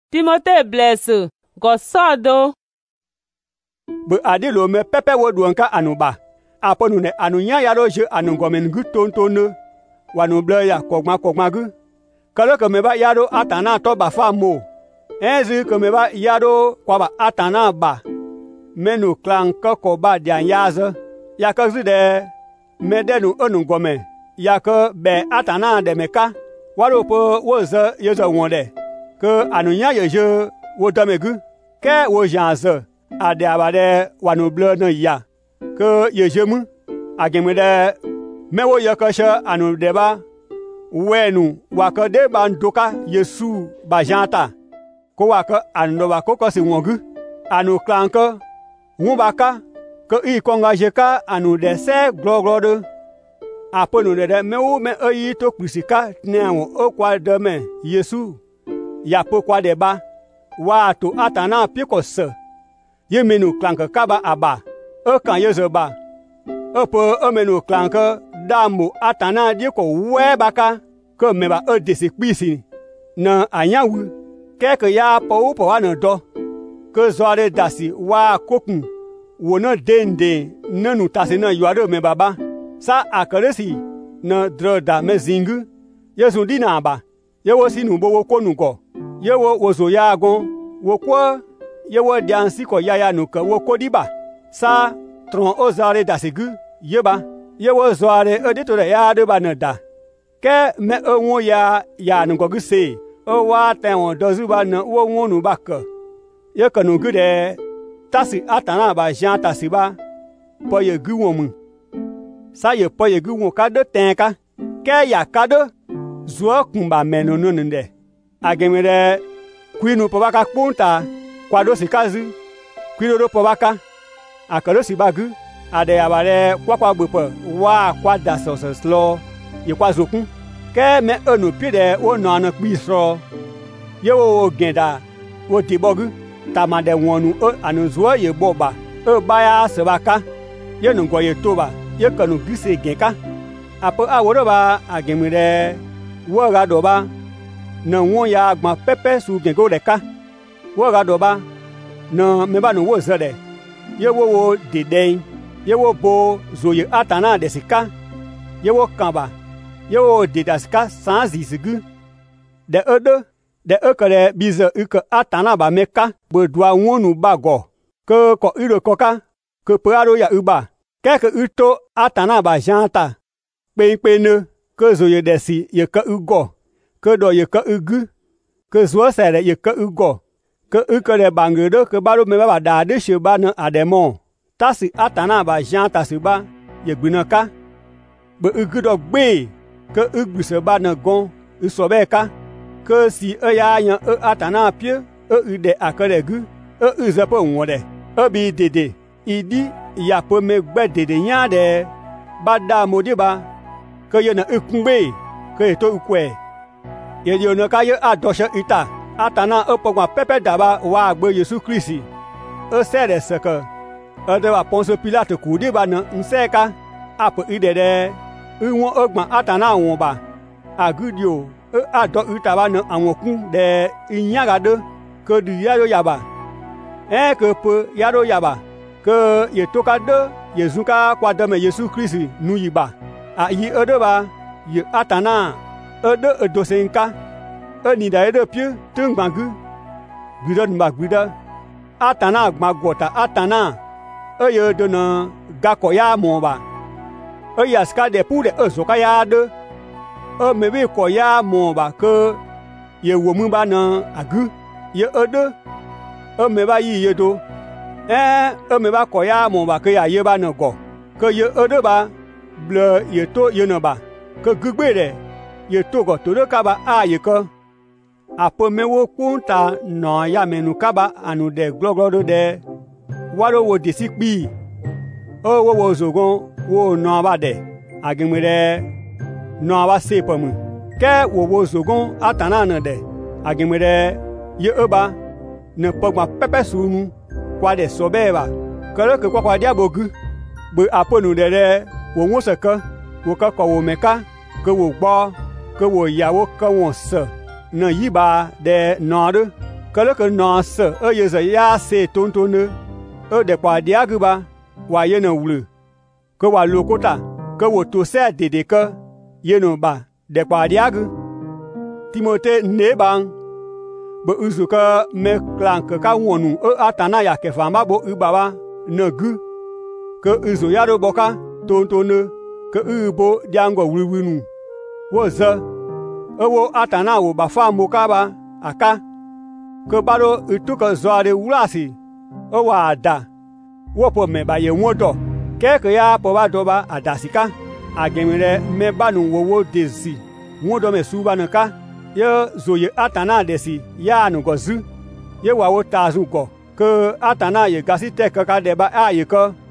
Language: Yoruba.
Timothée blesse go sodo. Bu adilo me pepe wo duanka anuba. Aponu ne anunya yaro je anungomen gu tontono. Wanu ble ya kogma gu. Kalo ke meba yaro atana to ba famo. Enzi ke meba yaro kwa ba atana ba. Menu klan ko ba dian yaze. Ya ka zide medenu onungome. Ya ka be atana de meka. Waro po woze yezo wonde. Ke anunya yeje wo damegu. Ke wo janze. Ade abade wanu ble no ya. Ke yejemu agemede mewo yakasha anu deba wenu wakade bandoka Yesu bajanta ko waka anu wako ko si wongu anu klanka wubaka ko I konga jeka anu de se gloglodo aponu de mewo me ayi to kusika newo okwa de me Yesu ya pokwa deba wa to atana pikose yemenu klanka kaba aba kan yezoba opo omenu klanka damu atana di ko webaka ko meba desikpisi na anyawu keke ya po wana do ko zore dasi wa kokun wona dende nanu tasi na yuado me baba sa akaresi na droda mezingu yesu dina ba yewo sinu bo wokonu ko yewo wozo ya agon wokwo yewo diansi ko yaya nuka wokodiba sa tron ozare dasigu yeba yewo zoare editore ya de banada ke me onwo ya ngogu se o wa tewon dozuba na wo wonu bak ye kanu gude tasi atana ba jan tasiba po ye gu womu sa ye po ye gu won ka de tenka ke ya ka de zo kumba menonu nde agemere kwinu po baka punta kwado sikazu kwinu do po baka akalosi bagu ade abare kwakwa gbepo wa kwada sososlo yekwa zokun ke me enu pide wo no anu pisro yewo genda wo dibogu tamade wonu anu zo ye boba baya sebaka ye nungo ye toba ye kanu gise genka apo aworo ba agemire wo ga doba na won ya agbon pepe su gengo leka wo ga doba na me ba no wo zede yewo wo deden yewo bo zoye atana desika yewo kamba yewo dedaska sans zisigu de ekele bize uke atana ba meka bo dwa wonu bago ke ko iro koka ke prado ya uba keke uto atana ba janta penpene ke zoye desi ye ke ugo ke do ye ke ugu ke zo sere ye ke ugo ke ukele bangedo ke baro me ba da de sheba na ademo tasi atana ba jan tasi ba ye gbinaka be ugudo gbe ke ugbuse ba na gon usobeka ke si eya yan atana pie ude akelegu uzepo wonde bi dede idi ya po me gbe dede nya de bada modiba ke ye na ukungbe ke to ukwe ye yo na ka ye adosha ita atana opogwa pepe daba wa agbe Yesu Kristi sere seke edewa Ponce Pilate kudi ba na nseka apo idede won ogban atana won ba agudio ado utaba na awokun de inyagade ke du yaro yaba ke po yaro yaba ke ye tokade Yesuka kwa deme Yesu Kristi nuyiba ayi edeba ye atana edosenka ni da edo pie tungbangu gudo mba gudo atana gbagota atana eye do na gakoya moba eye ska de pu de ezoka ya de mebe ko ya moba ke ye womu ba na agu ye edo meba yi yedo meba ko ya moba ke ya ye ba na go ke ye edo ba ble ye to ye na ba ke gugbe de ye to go to de ka ba a ye ko apo mewo kunta no ya menu kaba anu de gloglodo de waro wo disikpi wo zogon wo no abade agemere no aba sepamu ke wo zogon atana na de agemere ye oba ne pogba pepe sunu kwa de sobeba kere ke kwa dia bogu be aponu de wo won seka wo ka ko wo meka ke wo gbo ke wo yawo ka won se na yiba de nodu que le que non se ye ze ya se tontone de kwa dia gu ba wa ye no wulu que wa lokota que wo to se dede que ye no ba de kwa dia gu Timothée ne bang be uzu que me clan que ka wonu atana ya ke fama bo u baba ne gu que uzu ya do boka tontone que u bo diango wulu wo ze wo atana wo ba fa moka ba aka que baro utu que zoare wulasi wa ada wo po me ba ye wodo ke ya po ba do ba adasika agemire me banu wo desi wodo me suba nka ye zoye atana desi ya nu gozu ye wa wo tazu ko que atana ye gasi te ka de ba a ye ko